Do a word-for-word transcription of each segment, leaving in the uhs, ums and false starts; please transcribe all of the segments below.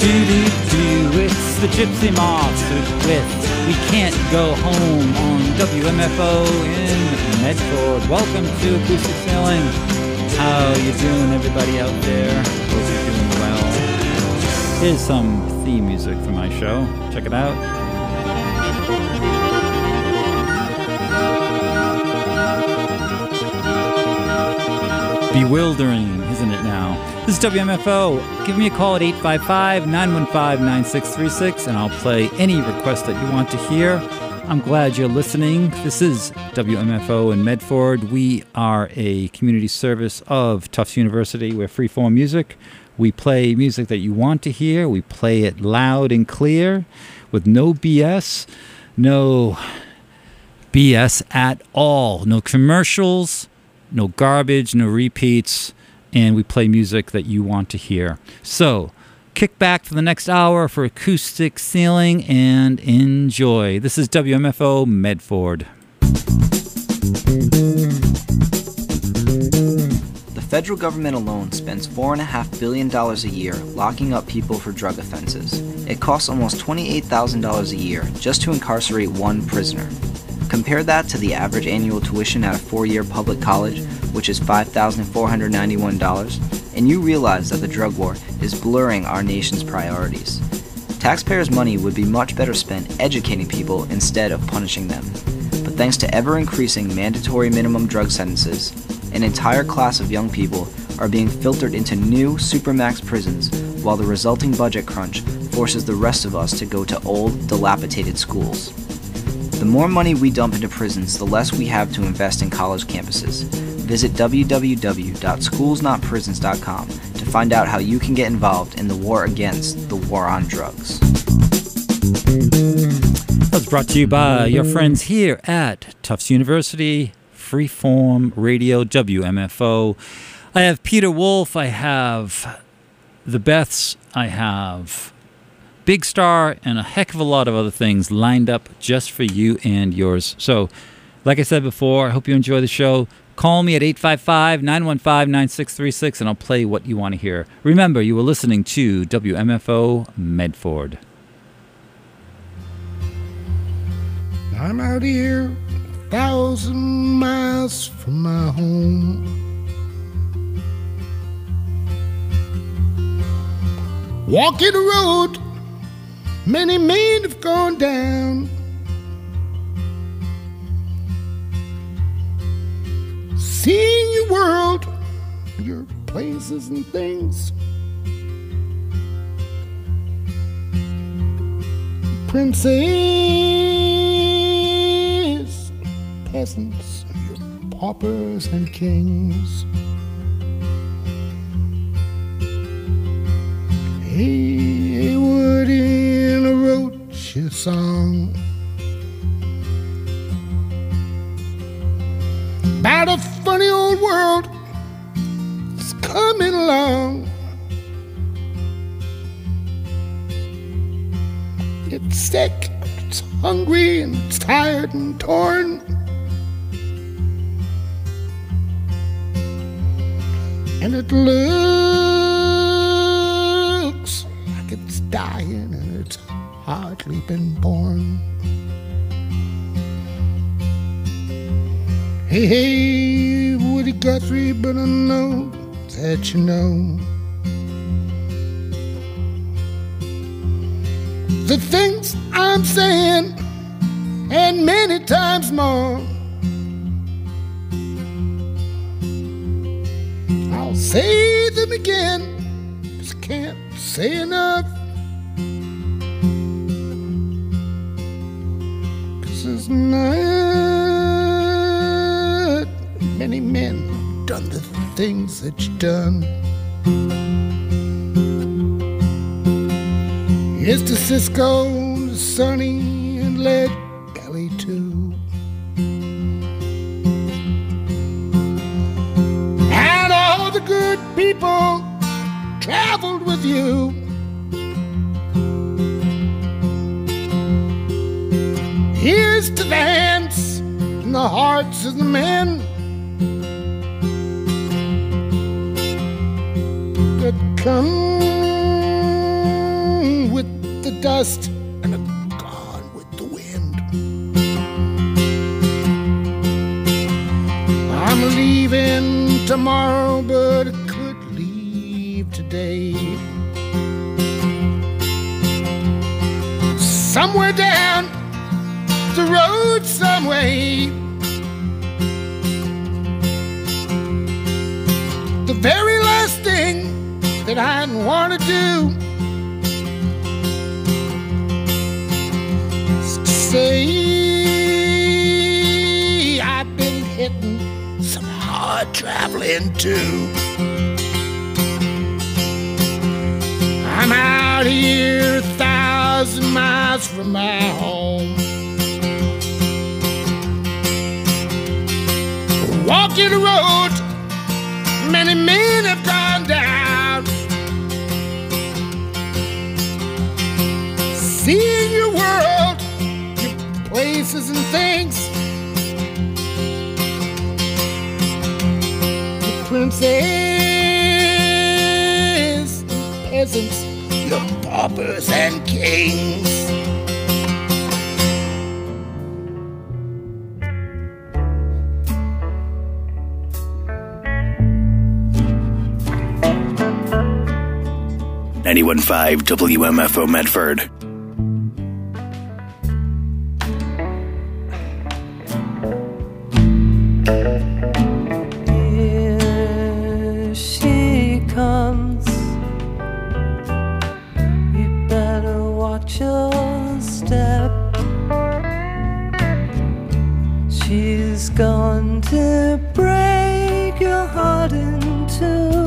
Do-do-do, it's the Gypsy Moths with We Can't Go Home on W M F O in Medford. Welcome to Acoustic Sailing. How you doing, everybody out there? Hope you're doing well. Here's some theme music for my show. Check it out. Bewildering, isn't it now? This is W M F O. Give me a call at eight five five, nine one five, nine six three six and I'll play any request that you want to hear. I'm glad you're listening. This is W M F O in Medford. We are a community service of Tufts University. We're freeform music. We play music that you want to hear. We play it loud and clear with no B S. No B S at all. No commercials. No garbage, no repeats, and we play music that you want to hear. So, kick back for the next hour for Acoustic Sailing and enjoy. This is W M F O Medford. The federal government alone spends four point five billion dollars a year locking up people for drug offenses. It costs almost twenty-eight thousand dollars a year just to incarcerate one prisoner. Compare that to the average annual tuition at a four-year public college, which is five thousand four hundred ninety-one dollars, and you realize that the drug war is blurring our nation's priorities. Taxpayers' money would be much better spent educating people instead of punishing them. But thanks to ever-increasing mandatory minimum drug sentences, an entire class of young people are being filtered into new supermax prisons, while the resulting budget crunch forces the rest of us to go to old, dilapidated schools. The more money we dump into prisons, the less we have to invest in college campuses. Visit w w w dot schools not prisons dot com to find out how you can get involved in the war against the war on drugs. That's brought to you by your friends here at Tufts University, Freeform Radio, W M F O. I have Peter Wolf, I have the Beths, I have Big Star, and a heck of a lot of other things lined up just for you and yours. So, like I said before, I hope you enjoy the show. Call me at eight five five, nine one five, nine six three six and I'll play what you want to hear. Remember, you were listening to W M F O Medford. I'm out here a thousand miles from my home. Walking the road many men have gone down. Seeing your world, your places and things. Princes, peasants, your paupers and kings. Hey, what in a roach a song about a funny old world that's coming along. It's sick, it's hungry, and it's tired and torn. And it looks like it's dying and it's hardly been born. Hey, hey, Woody Guthrie, but I know that you know the things I'm saying, and many times more. I'll say them again, just can't say enough. 'Cause there's not many men who've done the things that you've done. Here's to Cisco, to Sonny, and Lead Belly too. And all the good people traveled with you. Here's to the hands and the hearts of the men that come dust and are gone with the wind. I'm leaving tomorrow, but I could leave today. Somewhere down the road, some way. The very last thing that I want to do is to say I've been hitting some hard traveling too. I'm out here a thousand miles from my home, walking the road many men have gone down, seeing your world, your places and things, your princes, peasants, your paupers and kings. ninety-one point five W M F O Medford. Here she comes. You better watch your step. She's going to break your heart in two.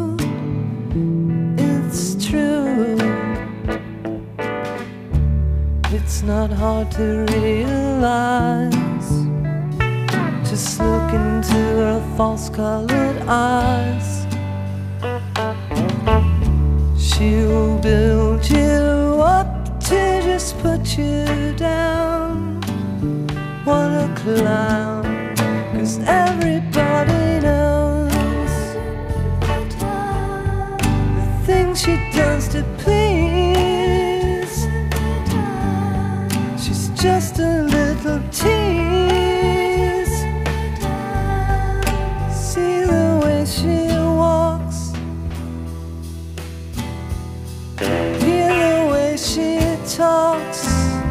It's not hard to realize. Just look into her false-colored eyes. She'll build you up to just put you down. What a clown, 'cause everybody knows the things she does to please. She's just a little tease. See the way she walks, hear the way she talks.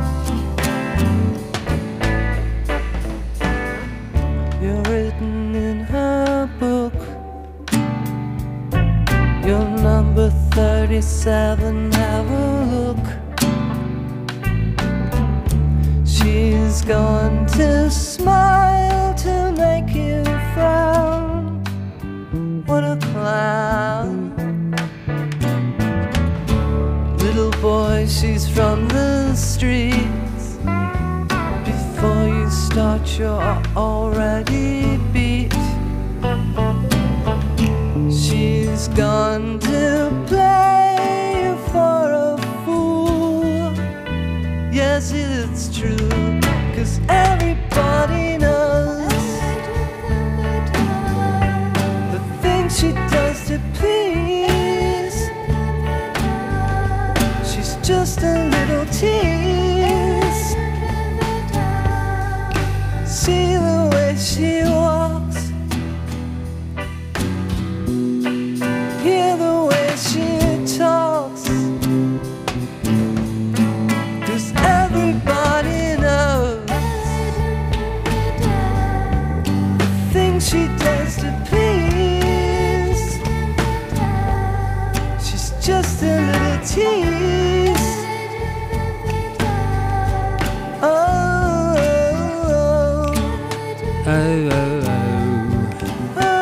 You're written in her book. You're number thirty-seven, have a look. She's going to smile to make you frown. What a clown. Little boy, she's from the streets. Before you start, you're already beat. She's gone to play you for a fool. Yes, it's true, 'cause everybody knows the things she does to please. She's just a little tease. See the way she walks, hear the way she talks. 'Cause everybody knows the things she does to please. She's just a little tease. Oh, Oh, oh, oh.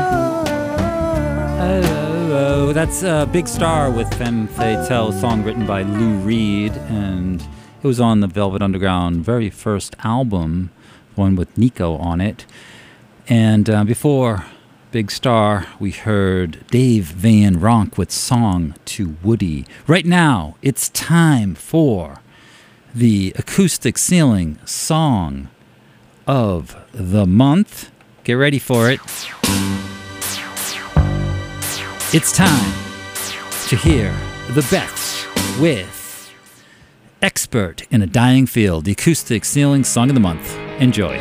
Oh, oh, oh. That's uh, Big Star with Femme Fatale, song written by Lou Reed, and it was on the Velvet Underground very first album, one with Nico on it. And uh, before Big Star, we heard Dave Van Ronk with Song to Woody. Right now, it's time for the Acoustic Ceiling Song of the Month. Get ready for it. It's time to hear the best with Expert in a Dying Field, the acoustic ceiling song of the month. Enjoy.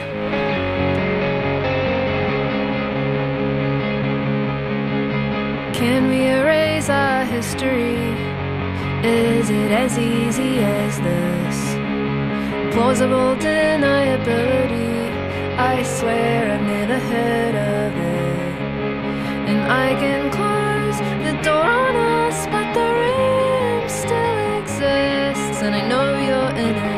Can we erase our history? Is it as easy as this? Plausible deniability, I swear I've never heard of it. And I can close the door on us, but the room still exists, and I know you're in it.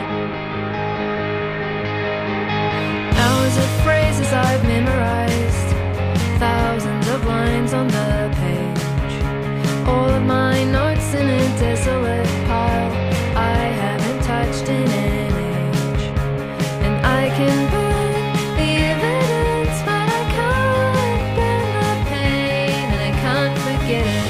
Hours of phrases I've memorized, thousands of lines on the page, all of my notes in a desolate pile I haven't touched in an age. And I can burn the evidence, but I can't burn the pain, and I can't forget it.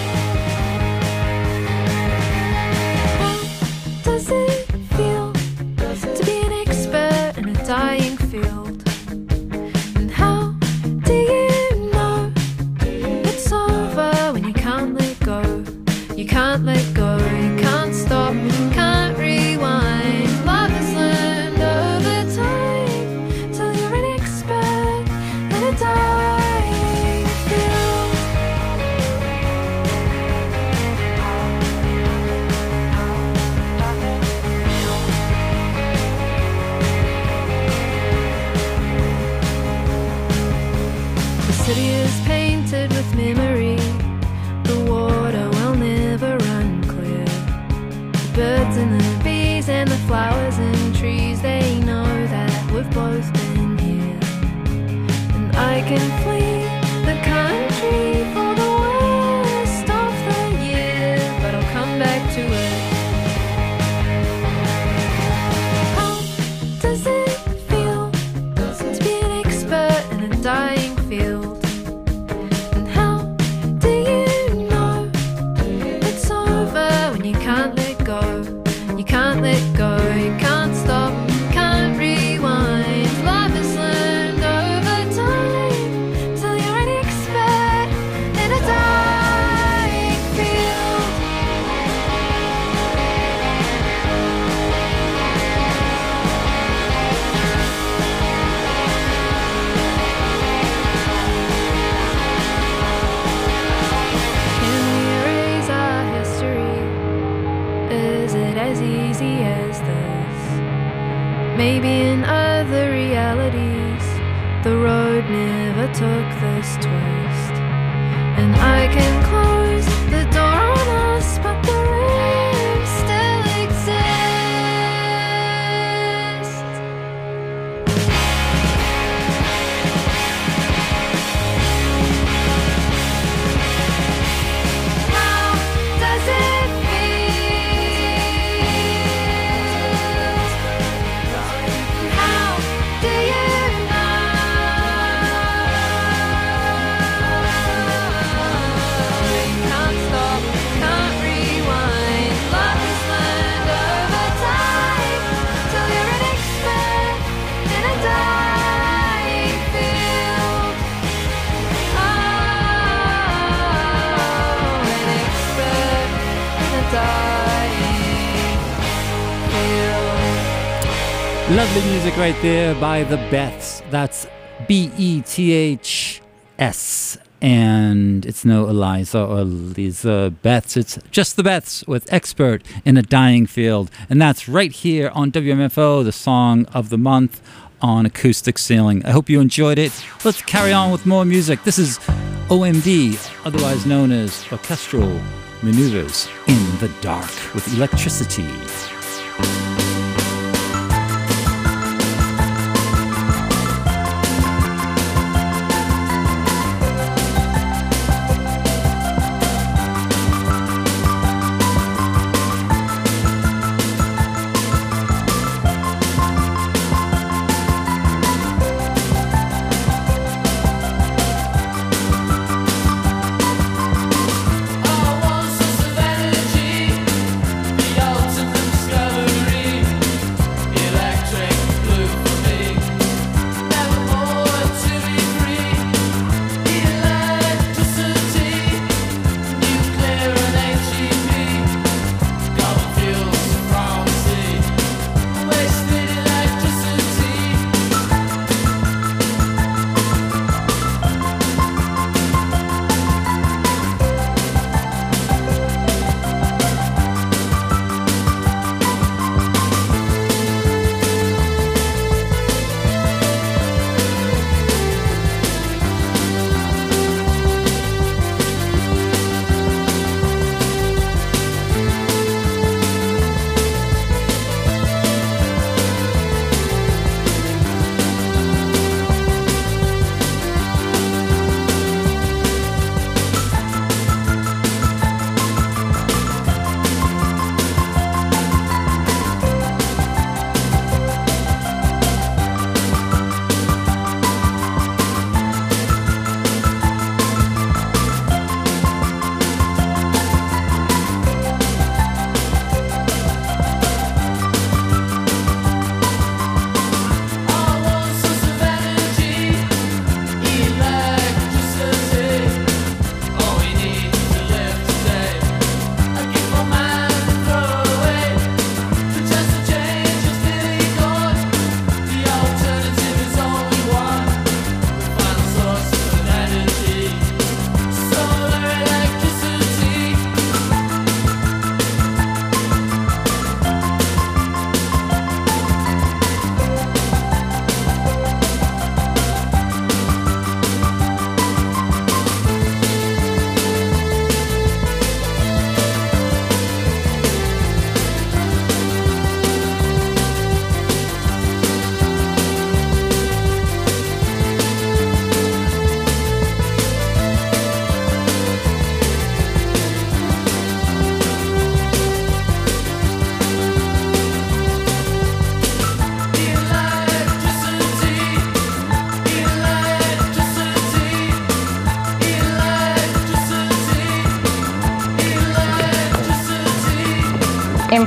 How does it feel to be an expert in a dying field? And how do you know it's over when you can't let go? You can't let go, you can't stop, can't rewind. Love is learned over time, till you're an expert in a dying field. The city is painted with memory, the water will never run clear. The birds and the bees and the flowers and trees, they know that we've both been here. And I can flee the country for the worst of the year, but I'll come back to it. How does it feel to be an expert in a dying field? And how do you know it's over when you can't let go? You can't let go, you can't stop, can't rewind. Life is learned over time, till you're an expert in a dying field. Can we erase our history? Is it as easy as this? Maybe in other realities the road never took this twist. And I can close the door on us, but the room still exists. How does it feel? How do you know? You can't stop, can't rewind. Love is learned over time, till you're an expert in a dying field. Oh, an expert in a dying field. Lovely music right there by The Beths. That's B E T H S. And it's no Eliza or Lisa Beths. It's just The Beths with Expert in a Dying Field. And that's right here on W M F O, the song of the month on Acoustic Ceiling. I hope you enjoyed it. Let's carry on with more music. This is O M D, otherwise known as Orchestral Maneuvers in the Dark with Electricity. All ones of energy, the ultimate sky.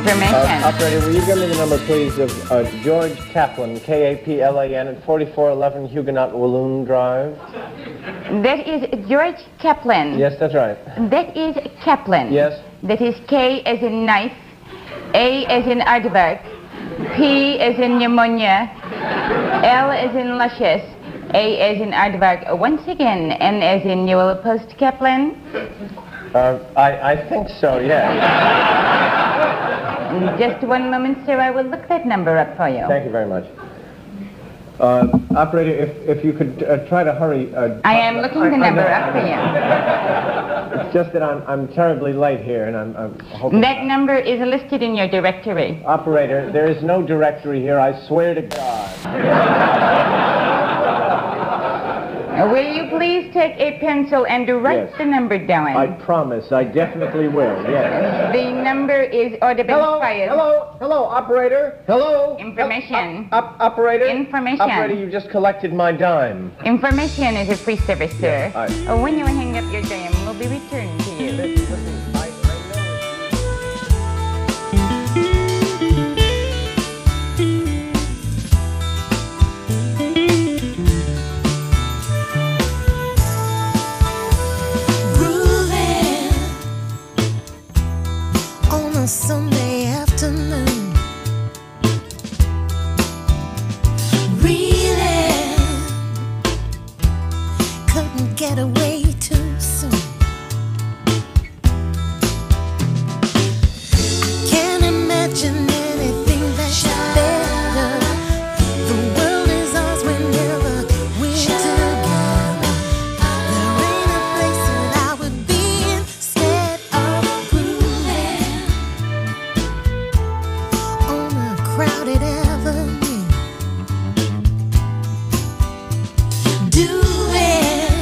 Information. Uh, operator, will you give me the number, please, of uh, George Kaplan, K A P L A N, at forty-four eleven Huguenot Walloon Drive? That is George Kaplan. Yes, that's right. That is Kaplan. Yes. That is K as in knife, A as in aardvark, P as in pneumonia, L as in luscious, A as in aardvark. Once again, N as in Newell Post Kaplan. Uh, I, I think so, yes. Just one moment, sir. I will look that number up for you. Thank you very much. Uh, operator, if, if you could uh, try to hurry. Uh, I am looking the number up for you. It's just that I'm, I'm terribly late here, and I'm, I'm hoping... That number is listed in your directory. Operator, there is no directory here, I swear to God. Will you please take a pencil and write Yes. the number down? I promise, I definitely will, yes. The number is order been Hello, fired. hello, hello, operator, hello. Information. Op- op- operator. Information. Operator, you just collected my dime. Information is a free service, sir. Yes, I- Uh, When you hang up your dime, will be returned to you. Listen, listen, I, I know... Grooving on a Sunday afternoon, really couldn't get away too soon. Can't imagine anything that's better. The world is ours whenever we're together. There ain't a place that I would be instead of grooving on a crowded avenue. Doing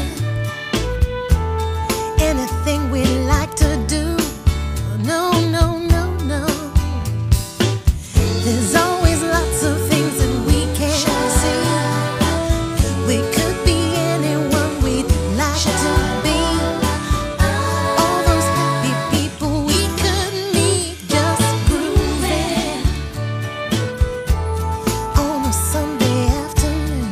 anything we like to do. No, no, no, no. There's always lots of things that we can't see. We could be anyone we'd like to be. All those happy people we could meet, just grooving on a Sunday afternoon.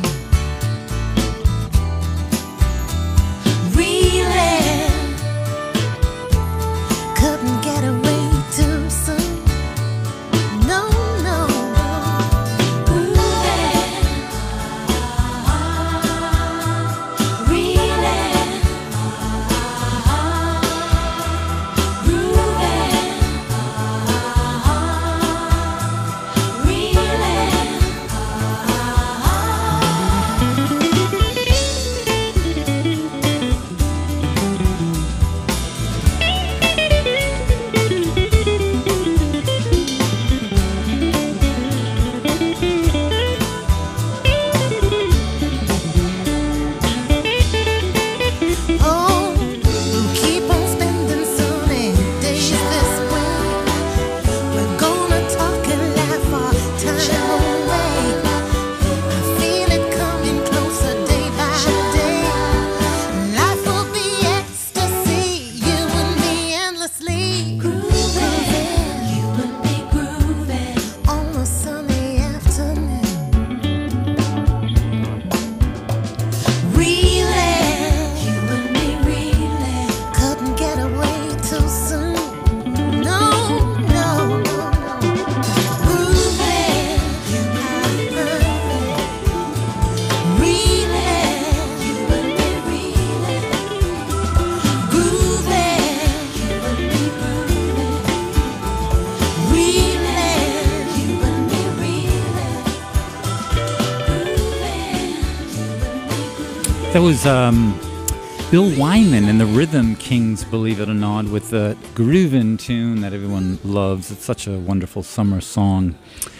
Really couldn't get away too soon. No, no. Grooving, really, oh, we'll keep on spending sunny days this way. We're gonna talk and laugh our time away. I feel it coming closer day by day. Life will be ecstasy, you and me endlessly. Grooving, you and me grooving on a sunny afternoon. Really, you and me really couldn't get away too soon. No, no, no, no. Grooving, you and me grooving. Really, you and me really grooving. You and me grooving. Really, you and me really grooving. That was um, Bill Wyman and the Rhythm Kings, believe it or not, with the groovin' tune that everyone loves. It's such a wonderful summer song.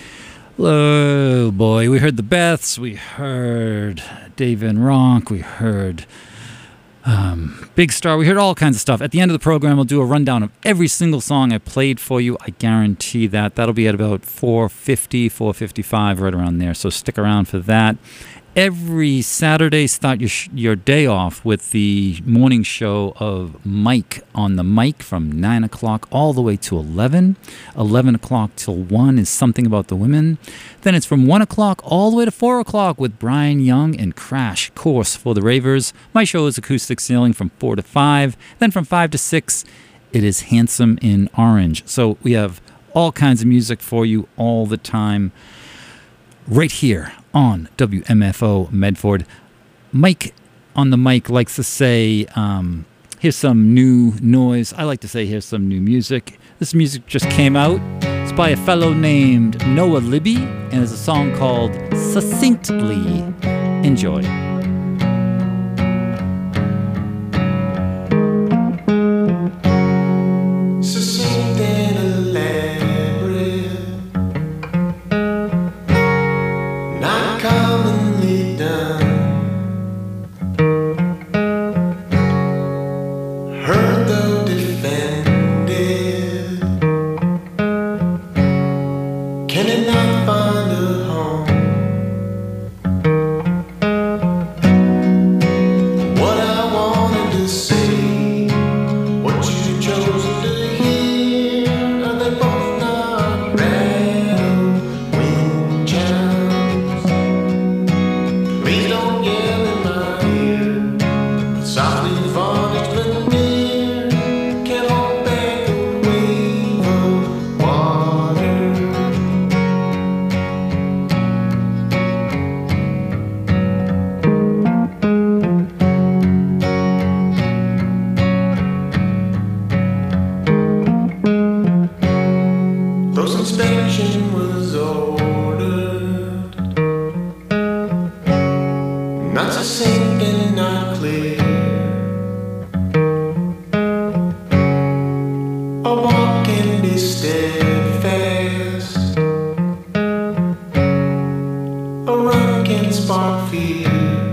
Oh boy, we heard the Beths, we heard Dave Van Ronk, we heard um, Big Star, we heard all kinds of stuff. At the end of the program, we'll do a rundown of every single song I played for you. I guarantee that. That'll be at about four fifty, four fifty-five, right around there. So stick around for that. every Saturday, start your sh- your day off with the morning show of Mike on the Mic from nine o'clock all the way to eleven. eleven o'clock till one is Something About the Women. Then it's from one o'clock all the way to four o'clock with Brian Young and Crash Course for the Ravers. My show is Acoustic Ceiling from four to five. Then from five to six, it is Handsome in Orange. So we have all kinds of music for you all the time right here on W M F O Medford. Mike on the Mic likes to say, um, here's some new noise. I like to say, here's some new music. This music just came out. It's by a fellow named Noah Libby, and it's a song called Succinctly. Enjoy. Succinct and elaborate, not commonly done. Heard though defended, can it not find a home? What I wanted to say, what you've chosen to hear, are they both not rattle wind chimes? Please don't yell in my ear, but softly varnished veneer can't hold back a wave of water. Those inspection was ordered, not succinct and not clear. A walk can be steadfast, a run can spark fear.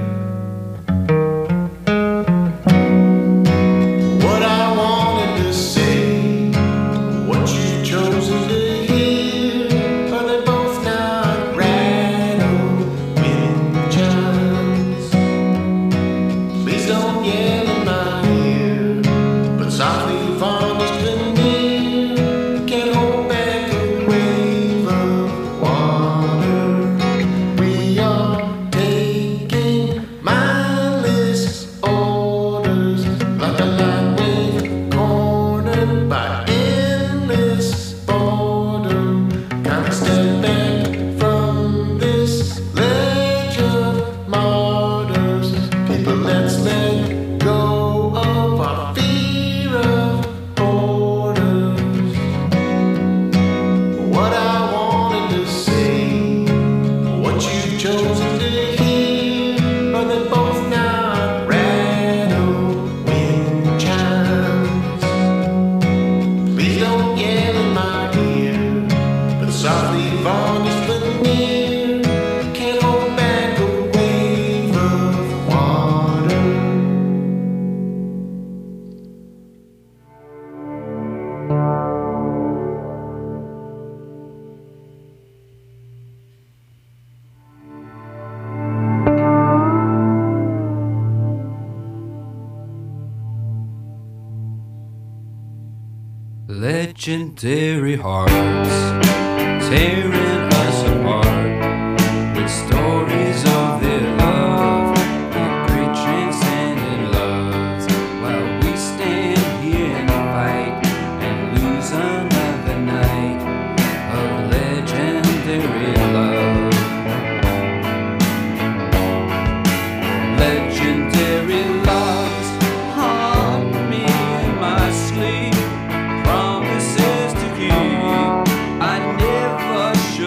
What I wanted to say, what you've chosen to hear, are they both not rattle wind chimes? Please don't yell in my ear, but softly varnished veneer can't hold back a wave of water. We are taking mindless orders like a light wave cornered by endless boredom. Kind of step back from this ledge of martyrs. People, let's let go of our fear of borders. What I wanted to say, what you've chosen to hear, are they both not rattle wind chimes? Please don't yell in my ear, but softly varnished veneer can't hold back a wave of water. Legendary hearts tearing us apart with stories of their love, their great transcendent loves, while we stand here and fight and lose another night of legendary love. Legendary loves haunt me in my sleep, promises to keep I never should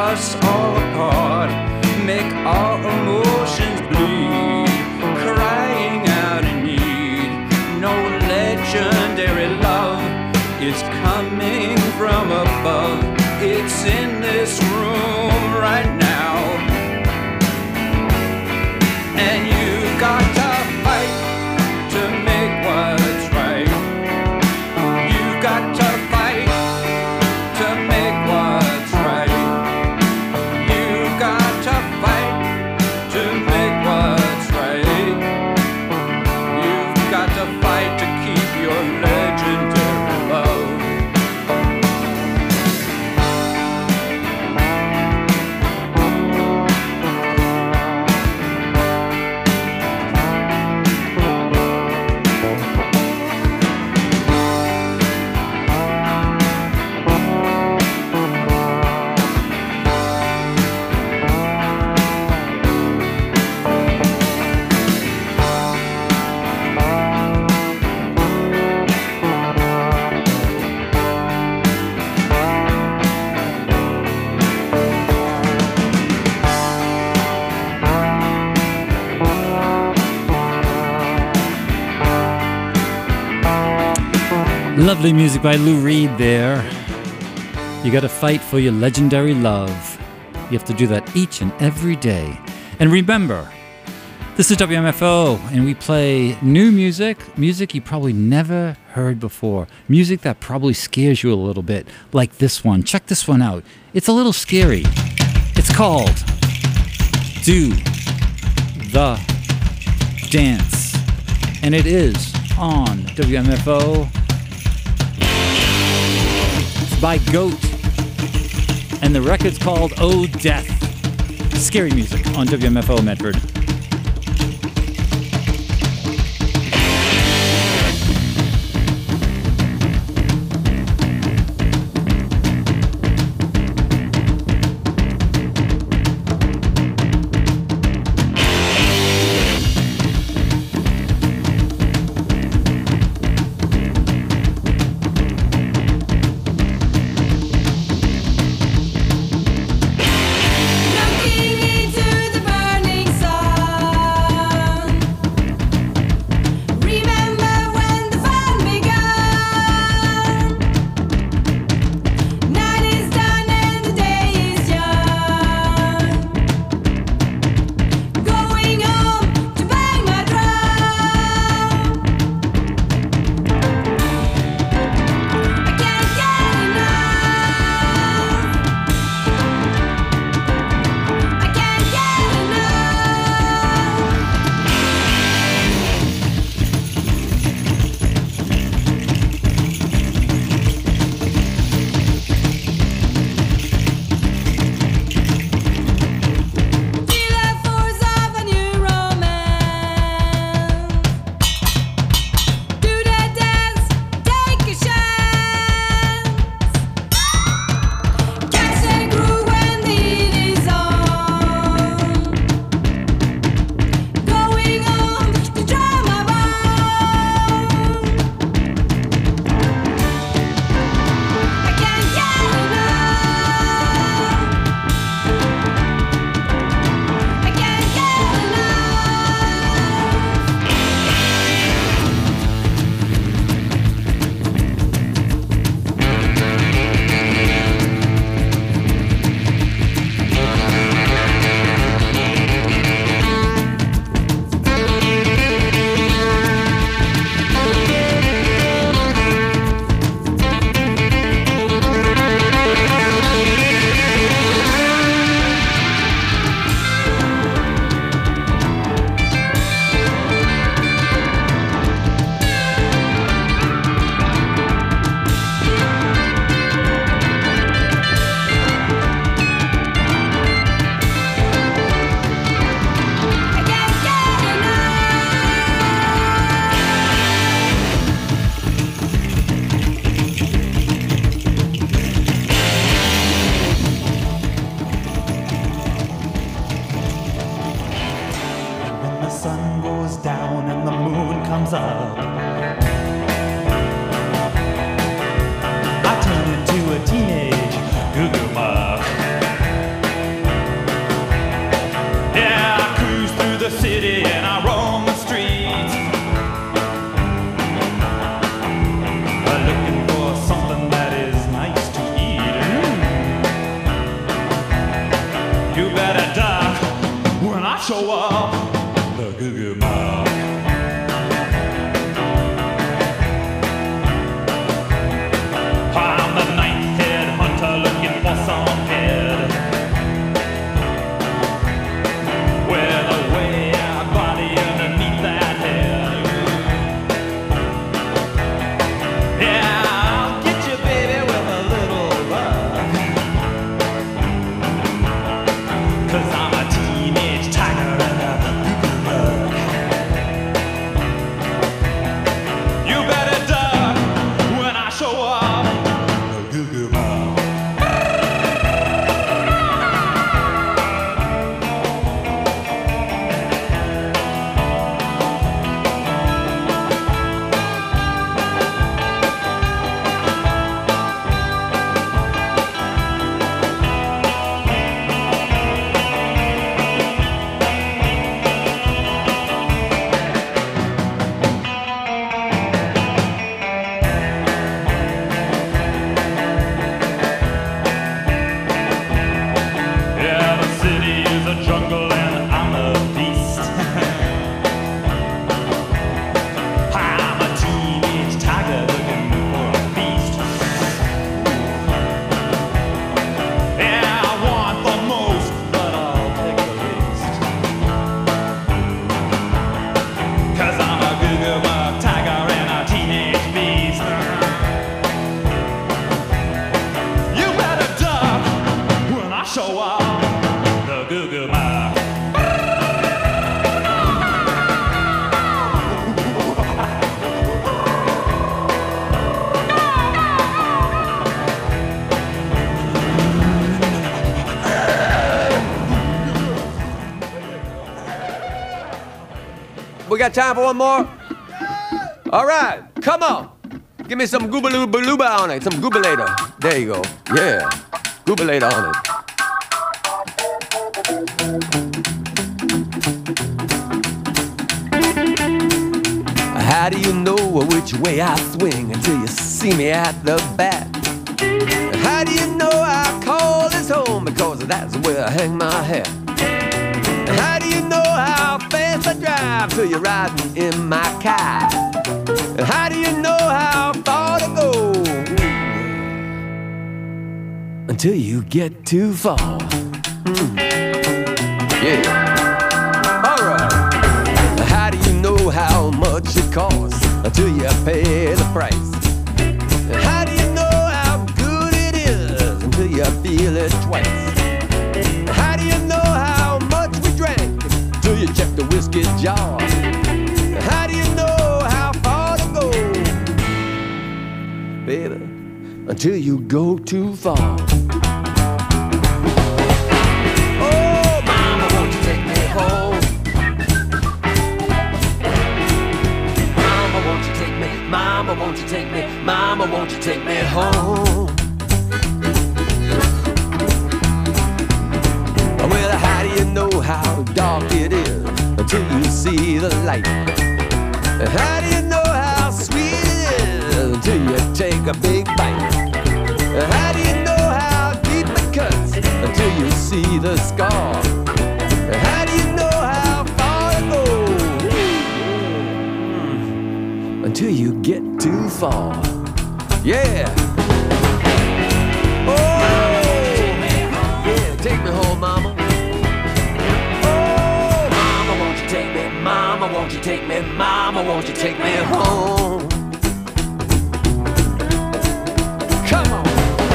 us all apart, make our emotions bleed, crying out in need. No legendary love is coming from above. It's in this room right now, and you got to fight to make what's right. You got to fight to make what's right. You got to fight to make what's right. You've got to fight to keep your legendary love. Lovely music by Lou Reed there. You gotta fight for your legendary love. You have to do that each and every day. And remember, this is W M F O, and we play new music, music you probably never heard before, music that probably scares you a little bit, like this one. Check this one out. It's a little scary. It's called Do the Dance, and it is on W M F O. It's by Goat, and the record's called Oh Death. Scary music on W M F O Medford. I turn into a teenage goo-goo moth. show up, the Goo Goo Mob. I'm the ninth head hunter looking for some head with a way out body underneath that head. Yeah, I'll get you, baby, with a little love, 'cause I'm a teenage tiger and a goo-goo bug. You better duck when I show up, the Goo Goo Mob. Yeah, the city is a jungle and I'm a beast. I'm a teenage tiger looking for a feast. Yeah, I want the most, but I'll take the least. 'Cause I'm a Goo Goo Bug tiger and a teenage beast. You better duck when I show up, the Goo Goo Mob. We got time for one more? All right, come on. Give me some goobaloo-balooba on it, some goobalator. There you go. Yeah, goobalator on it. How do you know which way I swing until you see me at the bat? How do you know I call this home? Because that's where I hang my hat. How do you know how fast I drive till you're riding in my car? How do you know how far to go until you get too far? Mm. Yeah. All right. How do you know how much it costs until you pay the price? How do you know how good it is until you feel it twice? How do you know how much we drank till you check the whiskey jar? How do you know how far to go, baby, until you go too far? Oh, mama, won't you take me home? Mama, won't you take me? Mama, won't you take me? Mama, won't you take me home? Well, how do you know how dark it is until you see the light? How do you know how sweet it is until you take a big bite? How do you know how deep it cuts until you see the scar? How do you know how far to go mm, until you get too far? Yeah. Oh, yeah, take me home, mama. Mama, won't you take me? Mama, won't you take me home? Come on.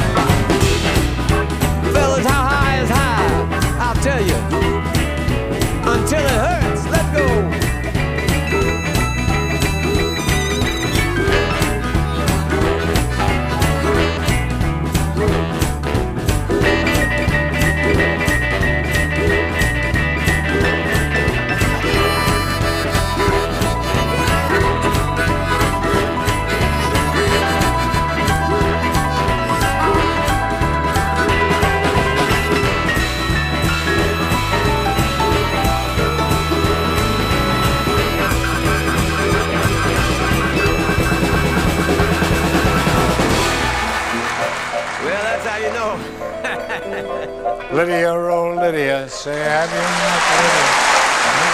Fellas, how high is high? I'll tell you. Until it hurts, let go. Lydia, oh Lydia, say have you not Lydia?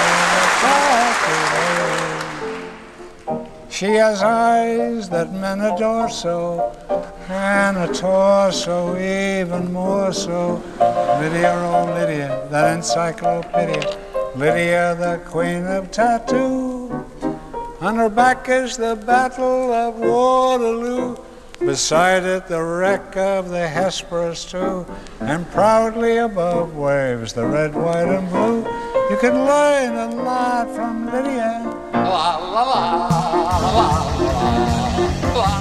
She has eyes that men adore so, and a torso even more so. Lydia, oh Lydia, that encyclopedia, Lydia, the queen of tattoo. On her back is the Battle of Waterloo, beside it the wreck of the Hesperus too, and proudly above waves the red, white, and blue. You can learn a lot from Lydia. La, la, la, la, la, la.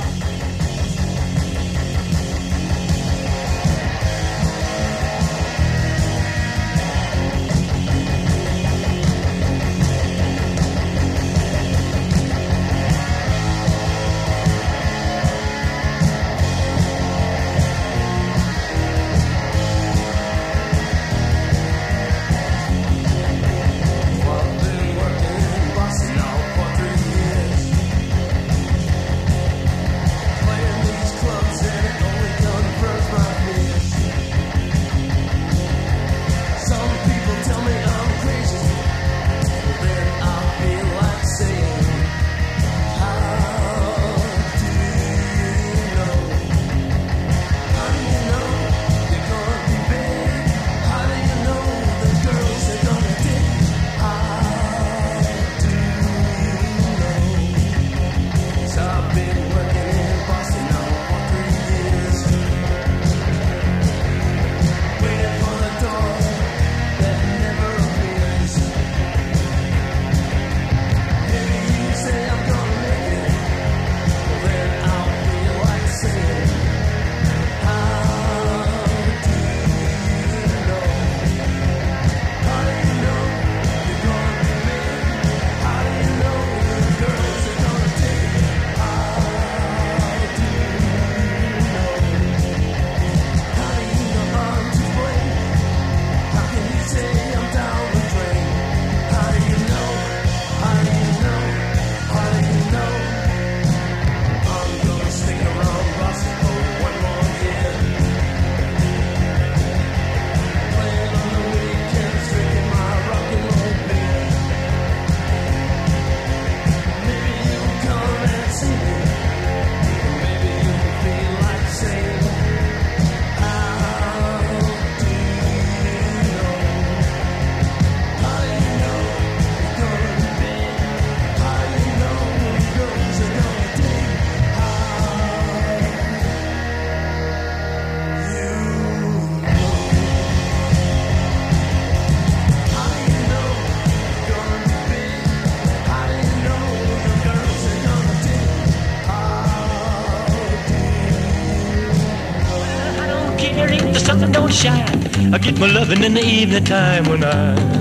Don't shine. I get my loving in the evening time when I'm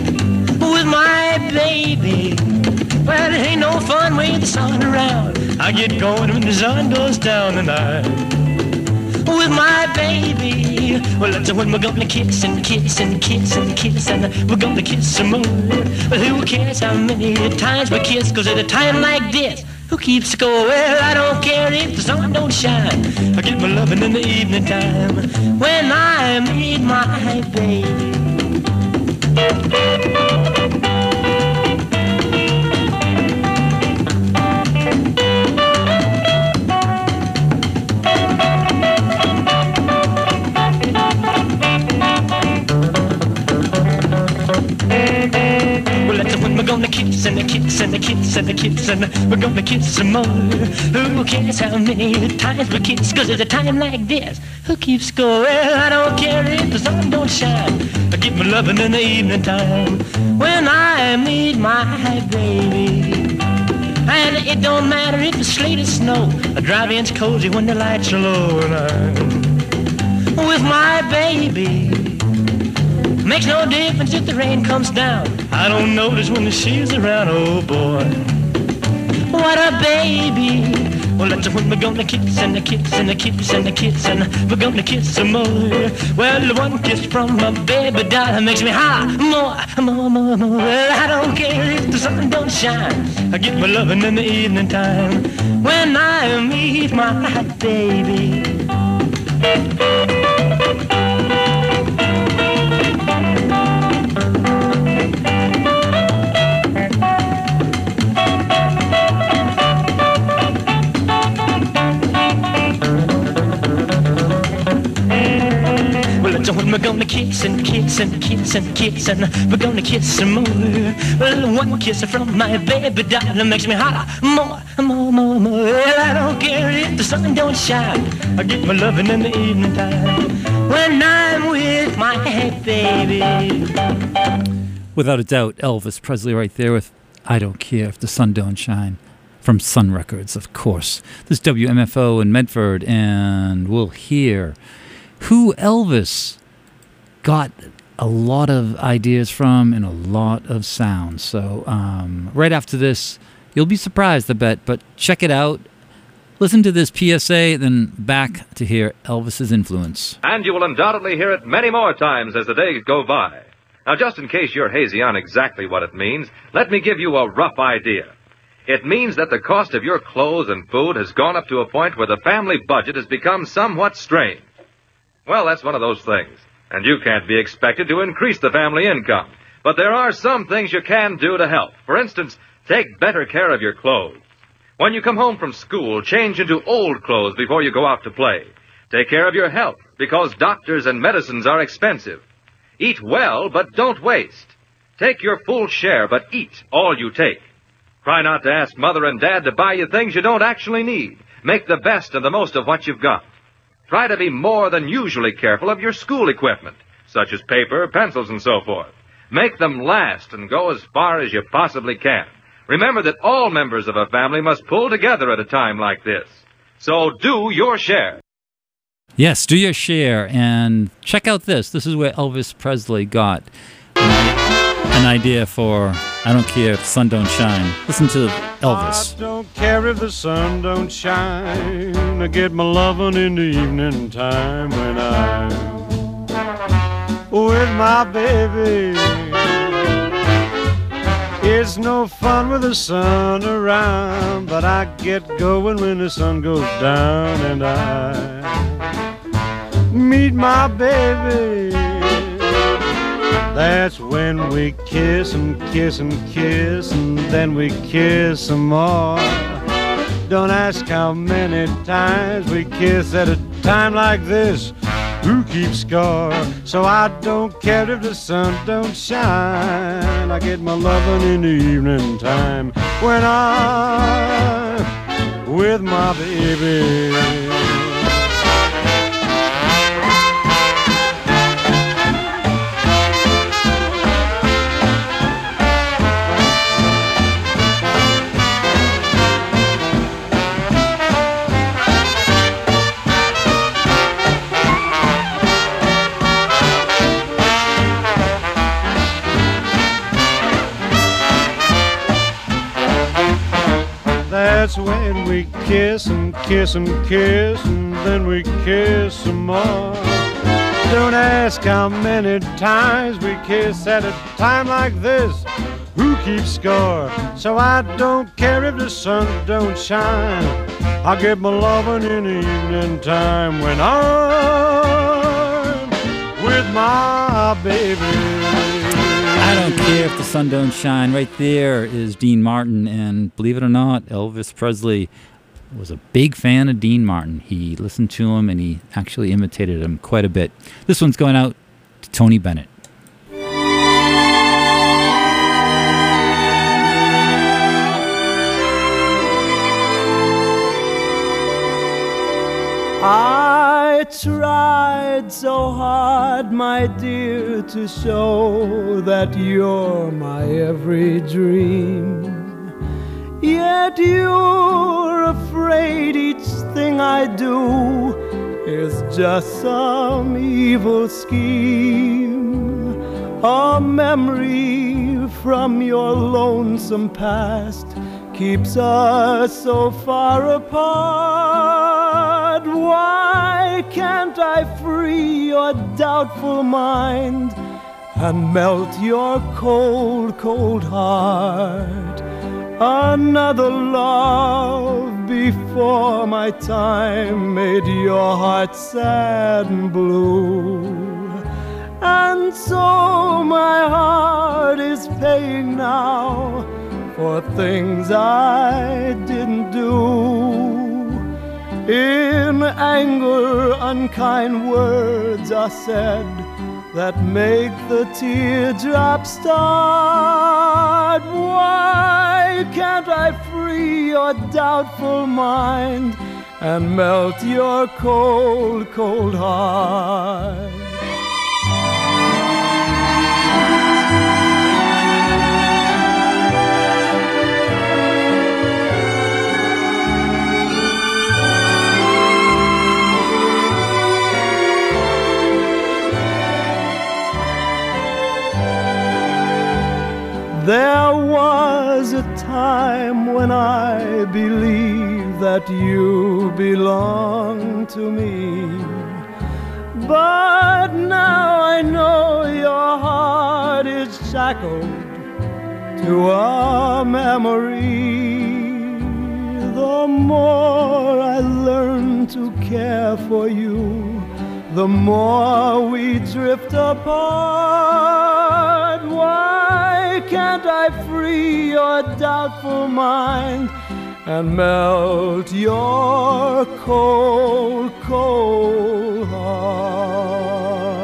with my baby. Well, it ain't no fun with the sun around. I get going when the sun goes down and I'm with my baby. Well, that's when we're gonna kiss and kiss and kiss and kiss and we're gonna kiss some more. Well, who cares how many times we kiss? Cause at a time like this, who keeps score? Well, I don't care if the sun don't shine. I get my loving in the evening time when I meet my baby. Well, that's when we're gonna kiss and a kiss and a kiss and a kiss and we're gonna kiss some more. Who cares how many times we kiss? Cause at a time like this, who keeps score? Well, I don't care if the sun don't shine. I get my loving in the evening time when I meet my baby. And it don't matter if it's sleet or snow. I drive in's cozy when the lights are low and I'm with my baby. Makes no difference if the rain comes down. I don't notice when she's around, oh boy. What a baby. Well, that's when we're gonna kiss and a kiss and a kiss and a kiss and we're gonna kiss some more. Well, the one kiss from my baby doll makes me high, more, more, more, more. Well, I don't care if the sun don't shine. I get my loving in the evening time when I meet my baby. We're gonna kiss and kiss and kiss and kiss and we're gonna kiss some more. Well, one kiss from my baby darling makes me holler more, more, more, more. Well, I don't care if the sun don't shine. I get my loving in the evening time when I'm with my baby. Without a doubt, Elvis Presley right there with I Don't Care If the Sun Don't Shine. From Sun Records, of course. This is W M F O in Medford, and we'll hear who Elvis got a lot of ideas from and a lot of sounds. So um, right after this, you'll be surprised, I bet, but check it out. Listen to this P S A, then back to hear Elvis's influence. And you will undoubtedly hear it many more times as the days go by. Now, just in case you're hazy on exactly what it means, let me give you a rough idea. It means that the cost of your clothes and food has gone up to a point where the family budget has become somewhat strained. Well, that's one of those things, and you can't be expected to increase the family income. But there are some things you can do to help. For instance, take better care of your clothes. When you come home from school, change into old clothes before you go out to play. Take care of your health, because doctors and medicines are expensive. Eat well, but don't waste. Take your full share, but eat all you take. Try not to ask Mother and Dad to buy you things you don't actually need. Make the best and the most of what you've got. Try to be more than usually careful of your school equipment, such as paper, pencils, and so forth. Make them last and go as far as you possibly can. Remember that all members of a family must pull together at a time like this. So do your share. Yes, do your share, and check out this. This is where Elvis Presley got an idea for I Don't Care If the Sun Don't Shine. Listen to Elvis. I don't care if the sun don't shine. I get my lovin' in the evening time when I'm with my baby. It's no fun with the sun around, but I get going when the sun goes down and I meet my baby. That's when we kiss and kiss and kiss, and then we kiss some more. Don't ask how many times we kiss at a time like this. Who keeps score? So I don't care if the sun don't shine. I get my lovin' in the evening time when I'm with my baby. That's when we kiss and kiss and kiss, and then we kiss some more. Don't ask how many times we kiss at a time like this. Who keeps score? So I don't care if the sun don't shine. I get my lovin' in the evening time when I'm with my baby. I Don't Care If the Sun Don't Shine. Right there is Dean Martin, and believe it or not, Elvis Presley was a big fan of Dean Martin. He listened to him and he actually imitated him quite a bit. This one's going out to Tony Bennett. I tried so hard, my dear, to show that you're my every dream. Yet you're afraid each thing I do is just some evil scheme. A memory from your lonesome past keeps us so far apart. Why can't I free your doubtful mind and melt your cold, cold heart? Another love before my time made your heart sad and blue. And so my heart is paying now for things I didn't do. In anger, unkind words are said, that make the teardrops start. Why can't I free your doubtful mind and melt your cold, cold heart? There was a time when I believed that you belonged to me, but now I know your heart is shackled to a memory. The more I learn to care for you, the more we drift apart. Why can't I free your doubtful mind and melt your cold, cold heart?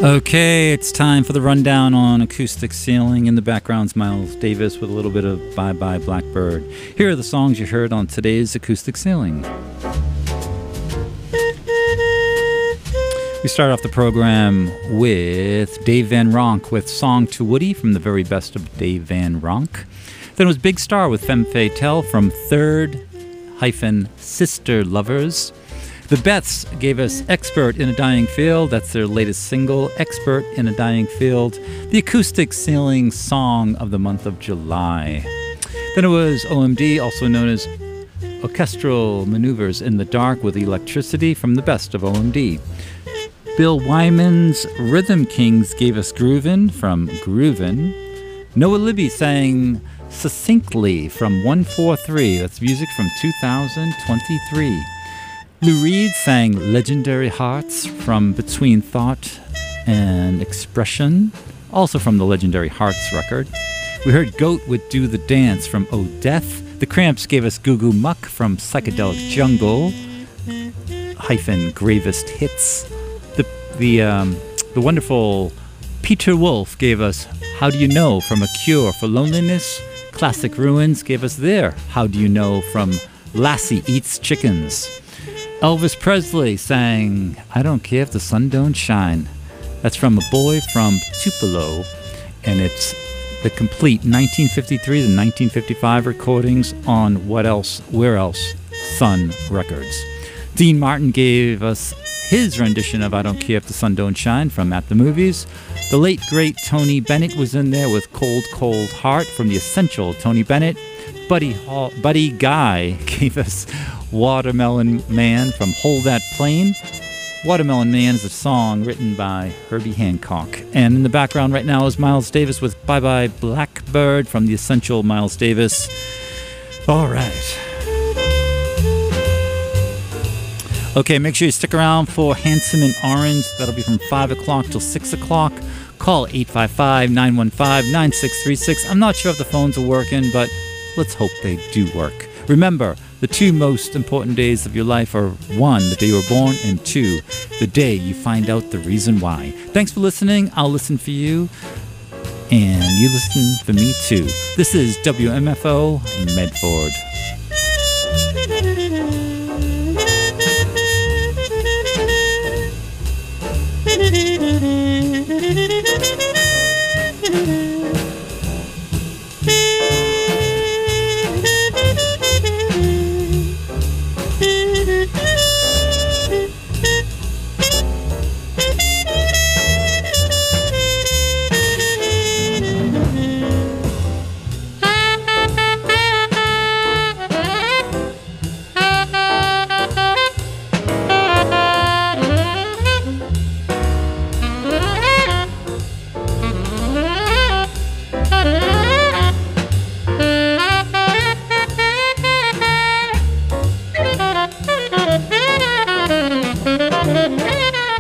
Okay, it's time for the rundown on Acoustic Ceiling. In the background's Miles Davis with a little bit of Bye Bye Blackbird. Here are the songs you heard on today's Acoustic Ceiling. We start off the program with Dave Van Ronk with Song to Woody from the very best of Dave Van Ronk. Then it was Big Star with Femme Fatale from Third hyphen Sister Lovers. The Beths gave us Expert in a Dying Field. That's their latest single, Expert in a Dying Field, the Acoustic Ceiling song of the month of July. Then it was O M D, also known as Orchestral Maneuvers in the Dark with Electricity from the best of O M D. Bill Wyman's Rhythm Kings gave us Groovin' from Groovin'. Noah Libby sang Succinctly from one forty-three. That's music from two thousand twenty-three. Lou Reed sang Legendary Hearts from Between Thought and Expression, also from the Legendary Hearts record. We heard Goat with Do the Dance from Oh Death. The Cramps gave us Goo Goo Muck from Psychedelic Jungle, hyphen Gravest Hits. The, the, um, the wonderful Peter Wolf gave us How Do You Know from A Cure for Loneliness. Classic Ruins gave us their How Do You Know from Lassie Eats Chickens. Elvis Presley sang I Don't Care If the Sun Don't Shine. That's from A Boy from Tupelo, and it's the complete nineteen fifty-three to nineteen fifty-five recordings on What Else, Where Else, Sun Records. Dean Martin gave us his rendition of I Don't Care If the Sun Don't Shine from At the Movies. The late, great Tony Bennett was in there with Cold, Cold Heart from the essential Tony Bennett. Buddy, Hall, Buddy Guy gave us Watermelon Man from Hold That Plane. Watermelon Man is a song written by Herbie Hancock. And in the background right now is Miles Davis with Bye Bye Blackbird from the essential Miles Davis. All right. Okay, make sure you stick around for Handsome in Orange. That'll be from five o'clock till six o'clock. Call eight five five, nine one five, nine six three six. I'm not sure if the phones are working, but let's hope they do work. Remember, the two most important days of your life are one, the day you were born, and two, the day you find out the reason why. Thanks for listening. I'll listen for you, and you listen for me too. This is W M F O Medford.